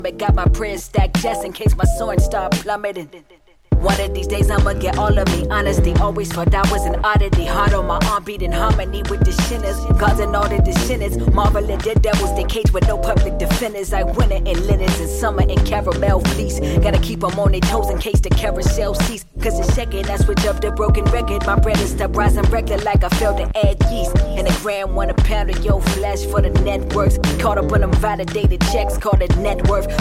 But got my prayers stacked just in case my sword start plummeting. One of these days I'ma get all of me. Honesty always thought I was an oddity. Heart on my arm beating harmony with the shinners. Gods and all the descendants. Marvel at the devils, they cage with no public defenders. I winter in linens and summer in caramel fleece. Gotta keep them on their toes in case the carousel cease. Cause in second I switch up the broken record. My bread is stop rising regular like I failed to add yeast. And a gram want a pound of your flesh for the networks. Caught up on them validated checks, call it net worth.